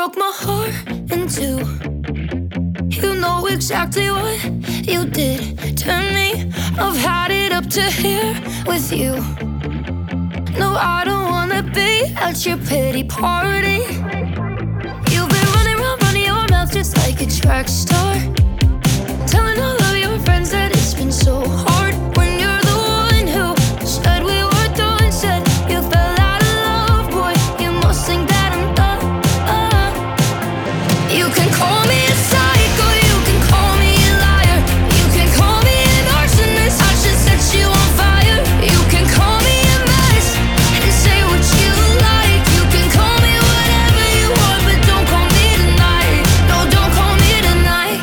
broke my heart in two. You know exactly what you did to me. I've had it up to here with you. No, I don't wanna be at your pity party. You've been running your mouth just like a track star, telling all of your friends that it's been so hard. When you're the one who said we were done, said you fell out of love, boy, you must think that I'm done. You can call me a psycho, you can call me a liar, you can call me an arsonist, I should set you on fire. You can call me a mess and say what you like. You can call me whatever you want, but don't call me tonight. No, don't call me tonight.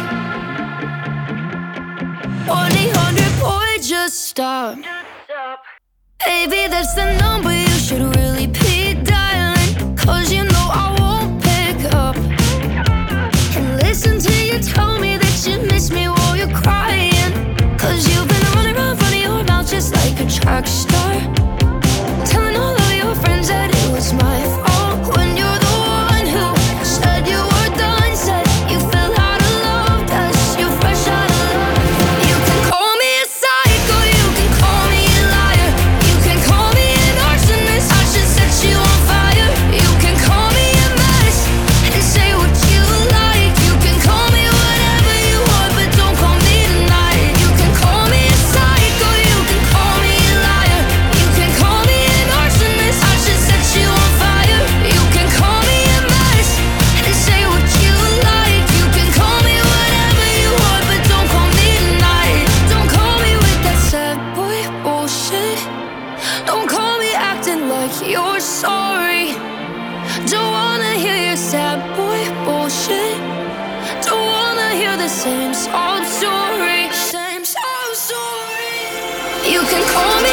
1-800-boy, just stop. Baby, that's the number you should really be dialing, 'cause you know I won't pick up and listen to you tell me that you miss me while you're crying. 'Cause you've been running your mouth just like a track star, telling all of your friends that it was my fault. When you're the one who said you were done, said you fell out of love, that you're fresh out of love. You can call me a psycho, you can call me a liar, you can call me an arsonist, I should set you on fire. You can call me a mess and say what you like. You can call me whatever you want, but don't call me tonight. You can call me a psycho, you can call me a liar, you can call me an arsonist, I should set you on fire. You can call me a mess and say what you like. You can call me whatever you want, but don't call me tonight. Don't call me with that sad boy bullshit. Don't call me acting like you're sorry. Don't wanna hear your sad boy bullshit. Don't wanna hear the same sob story. Same sob story. You can call me